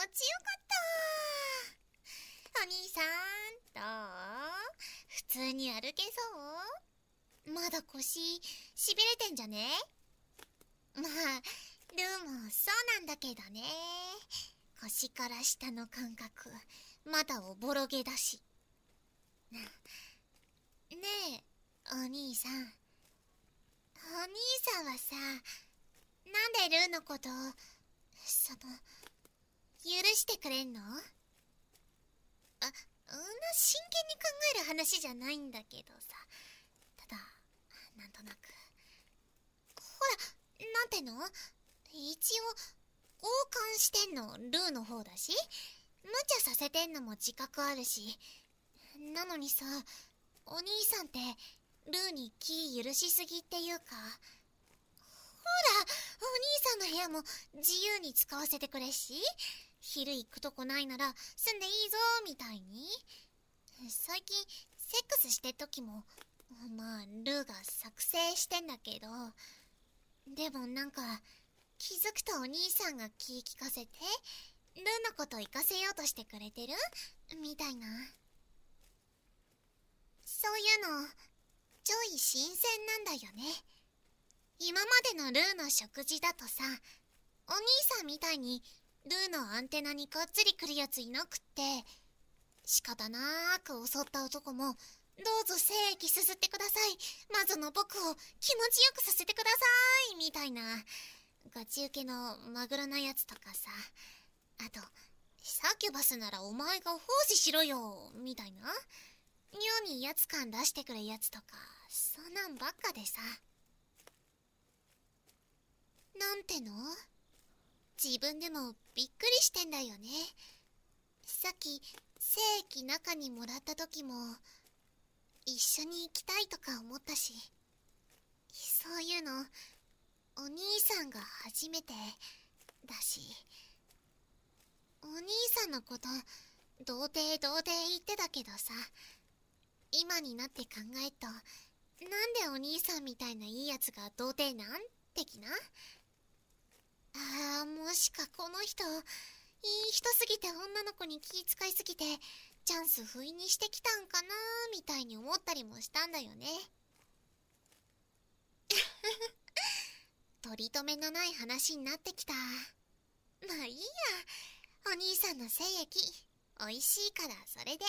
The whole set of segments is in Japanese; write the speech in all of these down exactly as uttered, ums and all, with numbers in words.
ちよかった。お兄さん、どう？普通に歩けそう？まだ腰、しびれてんじゃね？まあ、ルーもそうなんだけどね。腰から下の感覚、まだおぼろげだし。ねえ、お兄さん。お兄さんはさ、なんでルーのこと、その、許してくれんの？あ、そんな真剣に考える話じゃないんだけどさ。ただ、なんとなく。ほら、なんての？一応、交換してんのルーの方だし、無茶させてんのも自覚あるし。なのにさ、お兄さんってルーに気許しすぎっていうか、ほら、お兄さんの部屋も自由に使わせてくれし、昼行くとこないなら住んでいいぞみたいに。最近セックスしてる時もまあルーが作成してんだけど、でもなんか気づくとお兄さんが気利かせてルーのこと行かせようとしてくれてるみたいな。そういうのちょい新鮮なんだよね。今までのルーの食事だとさ、お兄さんみたいにルーのアンテナにがっつり来るやついなくって、仕方なーく襲った男も、どうぞ精液すすってください、まずの僕を気持ちよくさせてくださいみたいなガチ受けのマグロなやつとかさ、あとサキュバスならお前が奉仕しろよみたいな妙に威圧感出してくるやつとか、そんなんばっかでさ。なんての？自分でもびっくりしてんだよね。さっき精液中にもらった時も一緒に行きたいとか思ったし、そういうのお兄さんが初めてだし、お兄さんのこと童貞童貞言ってたけどさ、今になって考えると、なんでお兄さんみたいないいやつが童貞なん的な。あー、もしかこの人いい人すぎて女の子に気遣いすぎてチャンス不意にしてきたんかなーみたいに思ったりもしたんだよね。取り留めのない話になってきた。まあいいや、お兄さんの精液おいしいからそれで。ん？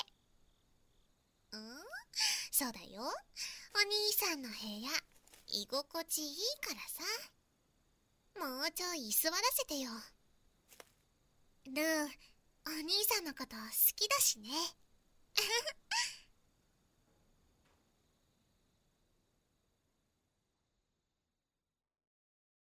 そうだよ、お兄さんの部屋居心地いいからさ、もうちょい居座らせてよ。ルー、お兄さんのこと好きだしね。